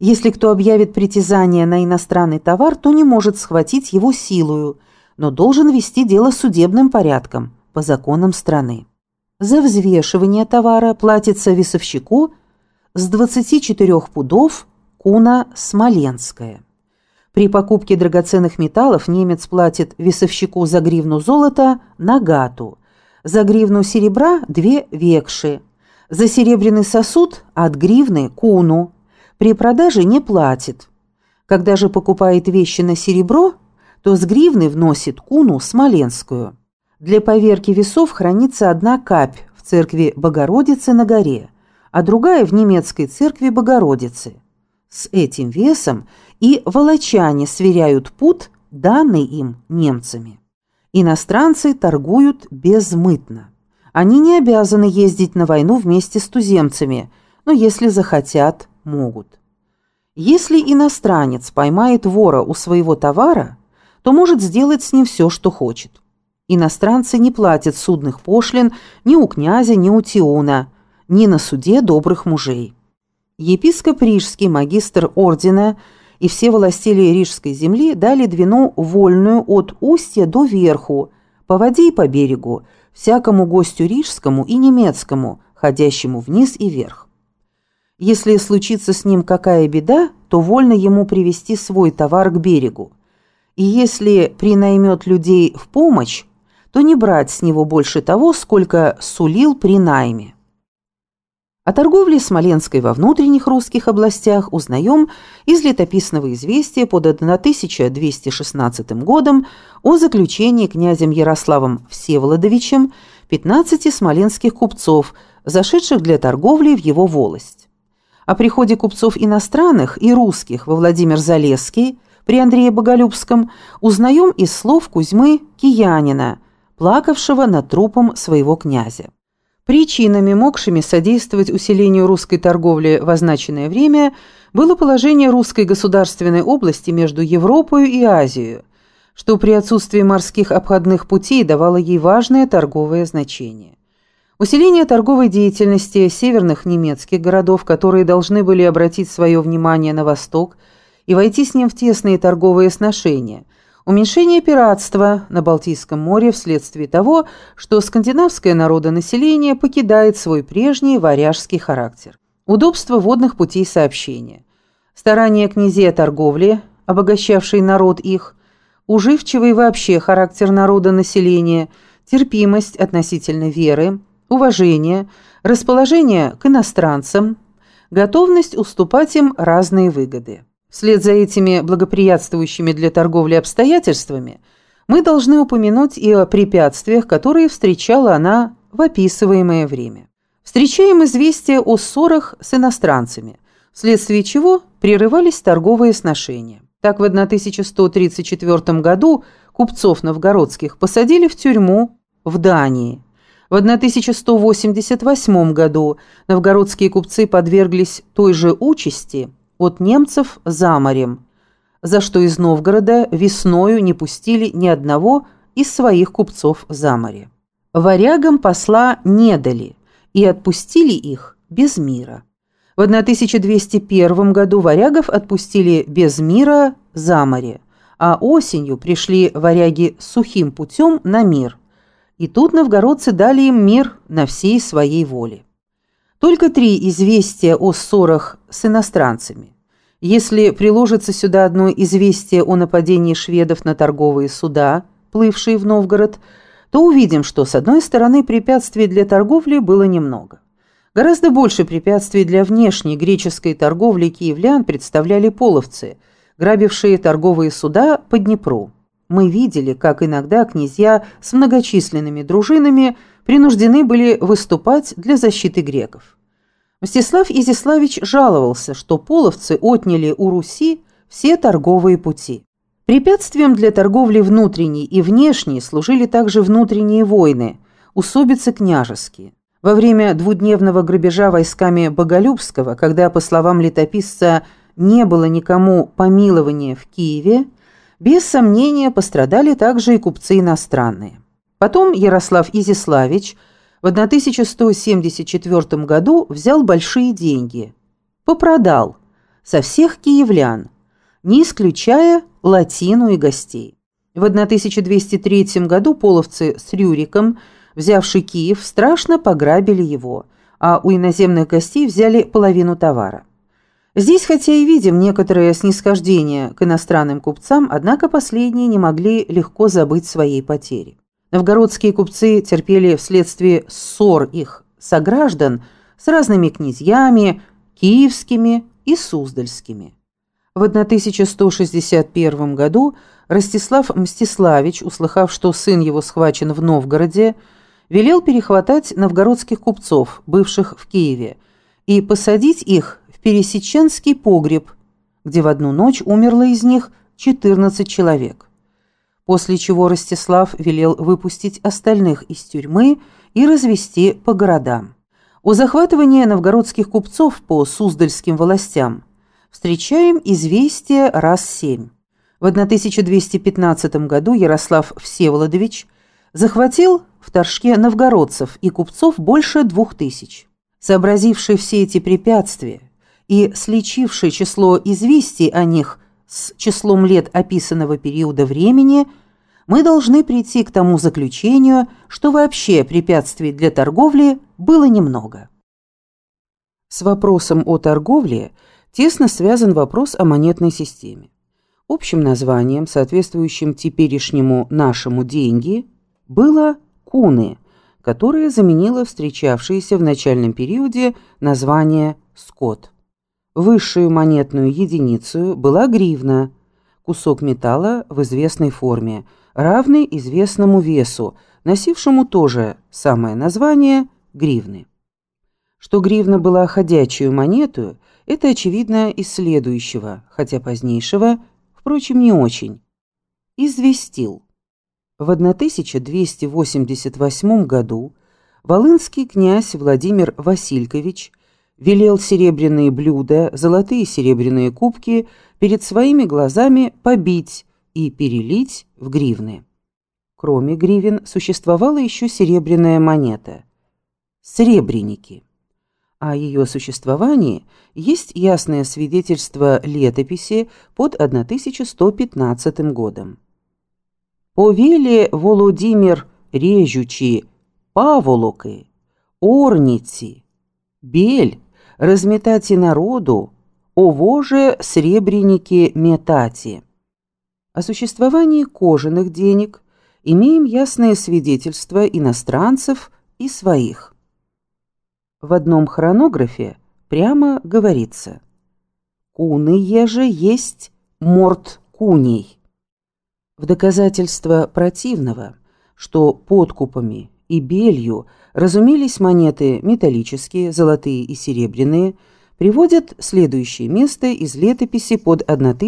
Если кто объявит притязание на иностранный товар, то не может схватить его силою, но должен вести дело судебным порядком, по законам страны. За взвешивание товара платится весовщику с 24 пудов куна смоленская. При покупке драгоценных металлов немец платит весовщику за гривну золота нагату, за гривну серебра 2 векши, за серебряный сосуд от гривны куну. При продаже не платит. Когда же покупает вещи на серебро, то с гривны вносит куну смоленскую. Для поверки весов хранится одна капь в церкви Богородицы на горе, а другая в немецкой церкви Богородицы. С этим весом и волочане сверяют пуд, данный им немцами. Иностранцы торгуют безмытно. Они не обязаны ездить на войну вместе с туземцами, но если захотят, могут. Если иностранец поймает вора у своего товара, то может сделать с ним все, что хочет. Иностранцы не платят судных пошлин ни у князя, ни у тиуна, ни на суде добрых мужей. Епископ Рижский, магистр ордена и все властители Рижской земли дали двину вольную от устья до верху, по воде и по берегу, всякому гостю рижскому и немецкому, ходящему вниз и вверх. Если случится с ним какая беда, то вольно ему привести свой товар к берегу. И если принаймет людей в помощь, то не брать с него больше того, сколько сулил при найме. О торговле Смоленской во внутренних русских областях узнаем из летописного известия под 1216 годом о заключении князем Ярославом Всеволодовичем 15 смоленских купцов, зашедших для торговли в его волость. О приходе купцов иностранных и русских во Владимир-Залесский при Андрее Боголюбском узнаем из слов Кузьмы Киянина, плакавшего над трупом своего князя. Причинами, могшими содействовать усилению русской торговли в означенное время, было положение русской государственной области между Европой и Азией, что при отсутствии морских обходных путей давало ей важное торговое значение. Усиление торговой деятельности северных немецких городов, которые должны были обратить свое внимание на восток и войти с ним в тесные торговые сношения, уменьшение пиратства на Балтийском море вследствие того, что скандинавское народонаселение покидает свой прежний варяжский характер, удобство водных путей сообщения, старания князей о торговле, обогащавший народ их, уживчивый вообще характер народонаселения, терпимость относительно веры, уважение, расположение к иностранцам, готовность уступать им разные выгоды. Вслед за этими благоприятствующими для торговли обстоятельствами мы должны упомянуть и о препятствиях, которые встречала она в описываемое время. Встречаем известия о ссорах с иностранцами, вследствие чего прерывались торговые сношения. Так в 1134 году купцов новгородских посадили в тюрьму в Дании. В 1188 году новгородские купцы подверглись той же участи от немцев за морем, за что из Новгорода весною не пустили ни одного из своих купцов за море. Варягам посла не дали и отпустили их без мира. В 1201 году варягов отпустили без мира за море, а осенью пришли варяги сухим путем на мир, и тут новгородцы дали им мир на всей своей воле. Только 3 известия о ссорах с иностранцами. Если приложится сюда одно известие о нападении шведов на торговые суда, плывшие в Новгород, то увидим, что с одной стороны препятствий для торговли было немного. Гораздо больше препятствий для внешней греческой торговли киевлян представляли половцы, грабившие торговые суда по Днепру. Мы видели, как иногда князья с многочисленными дружинами принуждены были выступать для защиты греков. Мстислав Изяславич жаловался, что половцы отняли у Руси все торговые пути. Препятствием для торговли внутренней и внешней служили также внутренние войны, усобицы княжеские. Во время двудневного грабежа войсками Боголюбского, когда, по словам летописца, не было никому помилования в Киеве, без сомнения пострадали также и купцы иностранные. Потом Ярослав Изяславич в 1174 году взял большие деньги, попродал со всех киевлян, не исключая латину и гостей. В 1203 году половцы с Рюриком, взявшие Киев, страшно пограбили его, а у иноземных гостей взяли половину товара. Здесь, хотя и видим некоторое снисхождение к иностранным купцам, однако последние не могли легко забыть своей потери. Новгородские купцы терпели вследствие ссор их сограждан с разными князьями, киевскими и суздальскими. В 1161 году Ростислав Мстиславич, услыхав, что сын его схвачен в Новгороде, велел перехватать новгородских купцов, бывших в Киеве, и посадить их в Пересеченский погреб, где в одну ночь умерло из них 14 человек. После чего Ростислав велел выпустить остальных из тюрьмы и развести по городам. О захватывании новгородских купцов по суздальским властям встречаем известие раз 7. В 1215 году Ярослав Всеволодович захватил в Торжке новгородцев и купцов больше 2000. Сообразивший все эти препятствия и сличивший число известий о них с числом лет описанного периода времени, мы должны прийти к тому заключению, что вообще препятствий для торговли было немного. С вопросом о торговле тесно связан вопрос о монетной системе. Общим названием, соответствующим теперешнему нашему деньги, было куны, которое заменило встречавшееся в начальном периоде название скот. Высшую монетную единицу была гривна, кусок металла в известной форме, равный известному весу, носившему тоже самое название гривны. Что гривна была ходячую монету, это очевидно из следующего, хотя позднейшего, впрочем, не очень. Известил. В 1288 году волынский князь Владимир Василькович велел серебряные блюда, золотые и серебряные кубки перед своими глазами побить и перелить в гривны. Кроме гривен существовала еще серебряная монета – сребреники. О ее существовании есть ясное свидетельство летописи под 1115 годом. «Повеле Володимир режучи паволоки, орниці, бель, разметати народу, овоже сребреники метати». О существовании кожаных денег имеем ясное свидетельство иностранцев и своих. В одном хронографе прямо говорится: «Куны еже есть морд куней». В доказательство противного, что подкупами и белью разумелись монеты металлические, золотые и серебряные, приводят следующее место из летописи под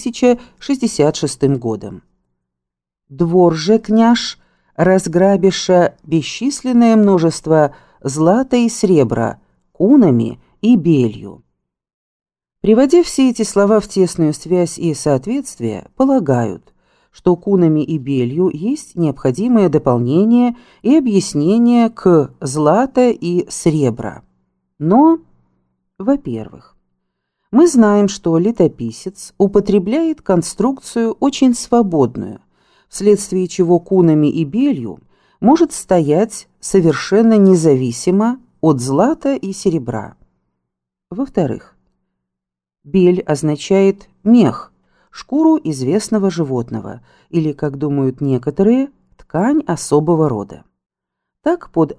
1066 годом. «Двор же княж, разграбиша бесчисленное множество злата и сребра, кунами и белью». Приводя все эти слова в тесную связь и соответствие, полагают, что кунами и белью есть необходимое дополнение и объяснение к злато и сребра. Но, во-первых, мы знаем, что летописец употребляет конструкцию очень свободную, вследствие чего кунами и белью может стоять совершенно независимо от злата и серебра. Во-вторых, бель означает мех, шкуру известного животного, или, как думают некоторые, ткань особого рода. Так под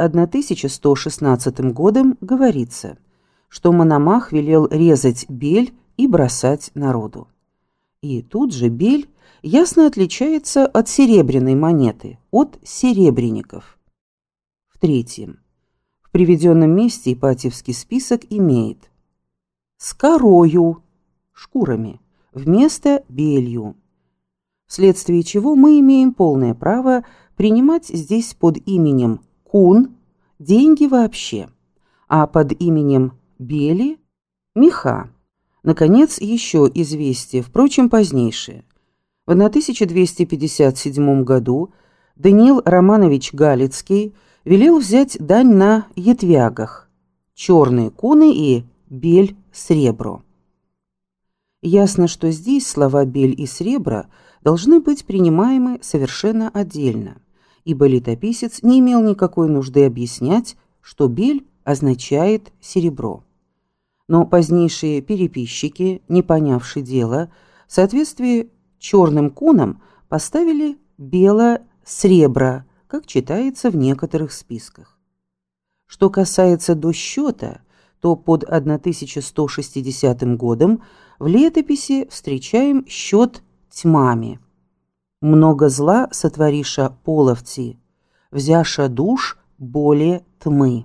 1116 годом говорится, что Мономах велел резать бель и бросать народу. И тут же бель ясно отличается от серебряной монеты, от серебряников. В-третьем, в приведенном месте Ипатьевский список имеет «с корою», шкурами, вместо белью, вследствие чего мы имеем полное право принимать здесь под именем кун деньги вообще, а под именем бели – меха. Наконец, еще известие, впрочем, позднейшее. В 1257 году Даниил Романович Галицкий велел взять дань на ятвягах – черные куны и бель сребро. Ясно, что здесь слова «бель» и «сребро» должны быть принимаемы совершенно отдельно, ибо летописец не имел никакой нужды объяснять, что «бель» означает «серебро». Но позднейшие переписчики, не понявшие дела, в соответствии черным кунам поставили бело-сребро, как читается в некоторых списках. Что касается до счета, то под 1160 годом в летописи встречаем счет тьмами. «Много зла сотвориша половцы, взяша душ более тьмы».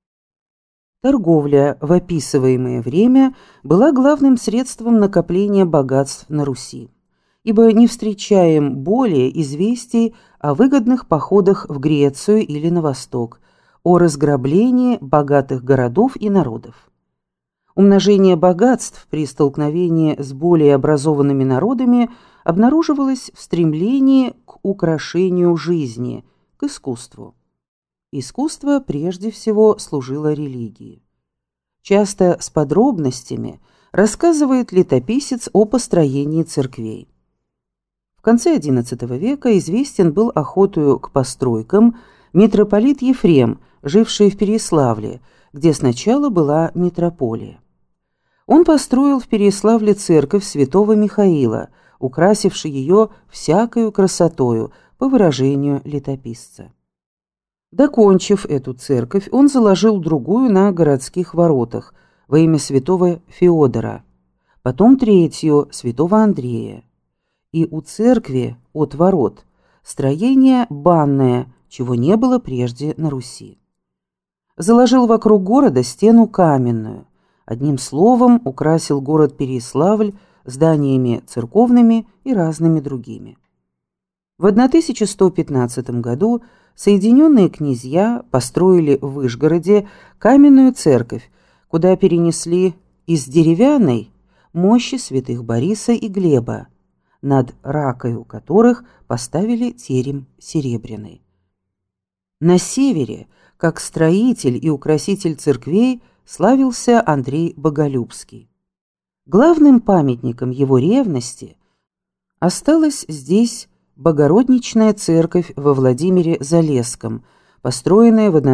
Торговля в описываемое время была главным средством накопления богатств на Руси, ибо не встречаем более известий о выгодных походах в Грецию или на восток, о разграблении богатых городов и народов. Умножение богатств при столкновении с более образованными народами обнаруживалось в стремлении к украшению жизни, к искусству. Искусство прежде всего служило религии. Часто с подробностями рассказывает летописец о построении церквей. В конце XI века известен был охотою к постройкам митрополит Ефрем, живший в Переяславле, где сначала была митрополия. Он построил в Переяславле церковь святого Михаила, украсивший ее всякою красотою, по выражению летописца. Докончив эту церковь, он заложил другую на городских воротах во имя святого Феодора, потом третью святого Андрея. И у церкви от ворот строение банное, чего не было прежде на Руси. Заложил вокруг города стену каменную, одним словом украсил город Переяславль зданиями церковными и разными другими. В 1115 году Соединенные князья построили в Вышгороде каменную церковь, куда перенесли из деревянной мощи святых Бориса и Глеба, над ракою которых поставили терем серебряный. На севере, как строитель и украситель церквей, славился Андрей Боголюбский. Главным памятником его ревности осталась здесь Богородничная церковь во Владимире-Залесском, построенная в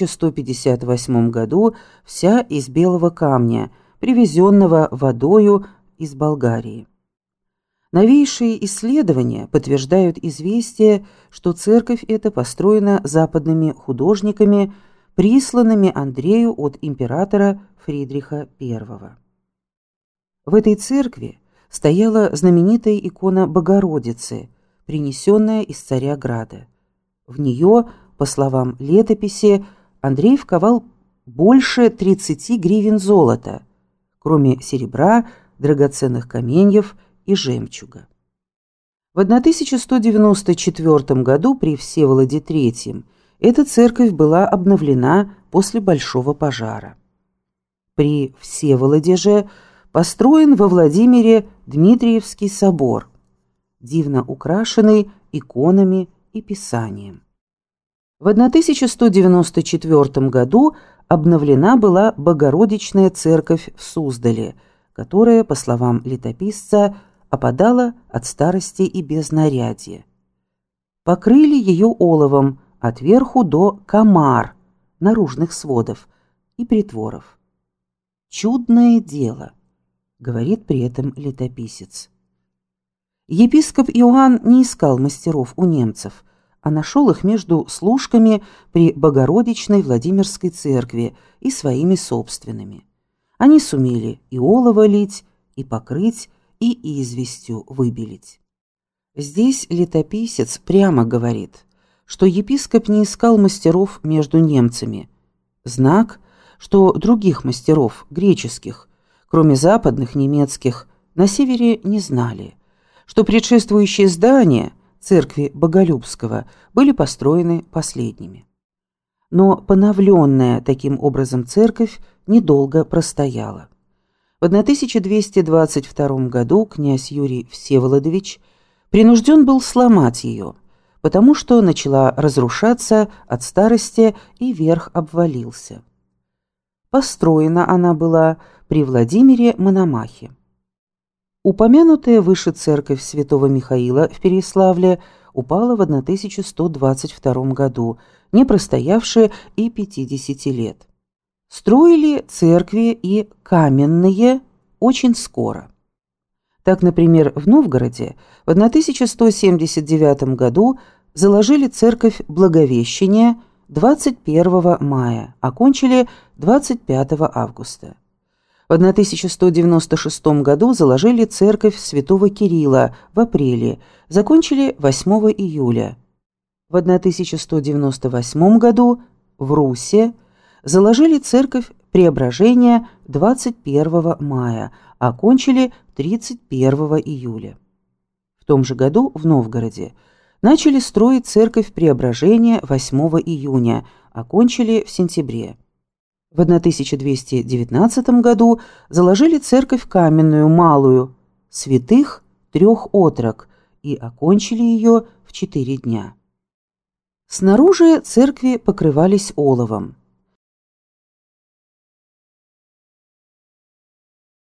1158 году вся из белого камня, привезенного водою из Болгарии. Новейшие исследования подтверждают известие, что церковь эта построена западными художниками, присланными Андрею от императора Фридриха I. В этой церкви стояла знаменитая икона Богородицы, принесенная из Царяграда. В нее, по словам летописи, Андрей вковал больше 30 гривен золота, кроме серебра, драгоценных каменьев и жемчуга. В 1194 году при Всеволоде III эта церковь была обновлена после Большого пожара. При Всеволоде же построен во Владимире Дмитриевский собор, дивно украшенный иконами и писанием. В 1194 году обновлена была Богородичная церковь в Суздале, которая, по словам летописца, опадала от старости и безнарядья. Покрыли ее оловом от верху до камар, наружных сводов и притворов. «Чудное дело», — говорит при этом летописец. Епископ Иоанн не искал мастеров у немцев, а нашел их между служками при Богородичной Владимирской церкви и своими собственными. Они сумели и олово лить, и покрыть, и известью выбелить. Здесь летописец прямо говорит, что епископ не искал мастеров между немцами. Знак, что других мастеров, греческих, кроме западных немецких, на севере не знали, что предшествующие здания церкви Боголюбского были построены последними. Но поновленная таким образом церковь недолго простояла. В 1222 году князь Юрий Всеволодович принужден был сломать ее, потому что начала разрушаться от старости и верх обвалился. Построена она была при Владимире Мономахе. Упомянутая выше церковь святого Михаила в Переяславле упала в 1122 году, не простоявшая и 50 лет. Строили церкви и каменные очень скоро. Так, например, в Новгороде в 1179 году заложили церковь Благовещения 21 мая, окончили 25 августа. В 1196 году заложили церковь святого Кирилла в апреле, закончили 8 июля. В 1198 году в Русе заложили церковь Преображения 21 мая, окончили 31 июля. В том же году в Новгороде начали строить церковь Преображения 8 июня, окончили в сентябре. В 1219 году заложили церковь каменную малую святых трех отрок и окончили ее в 4 дня. Снаружи церкви покрывались оловом.